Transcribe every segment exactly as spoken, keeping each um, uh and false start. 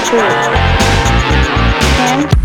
two, ten.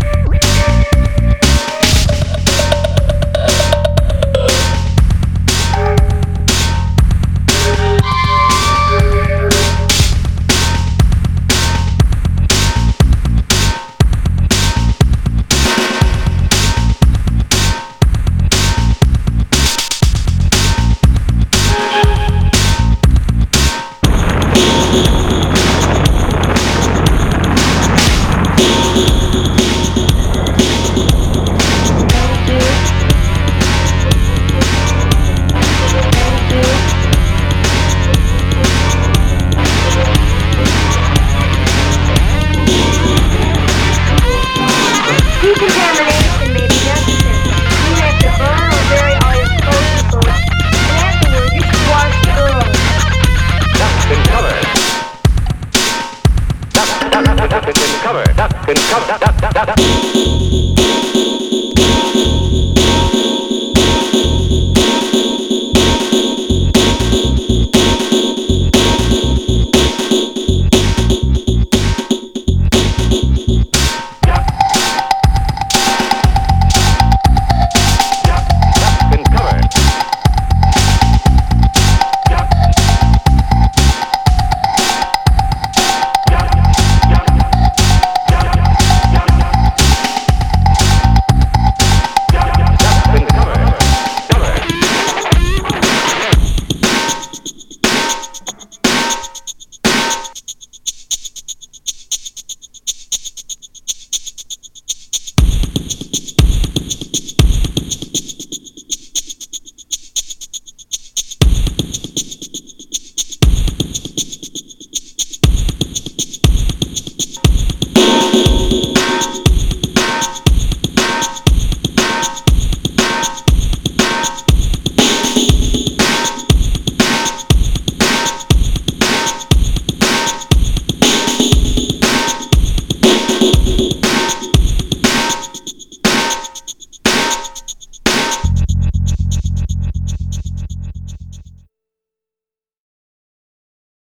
Decontamination may be necessary. You have to burn or bury all your disposable foods, and afterward you should wash thoroughly. Duck and cover. Duck, duck, duck, duck and cover. Duck and cover. Duck, duck, duck, duck.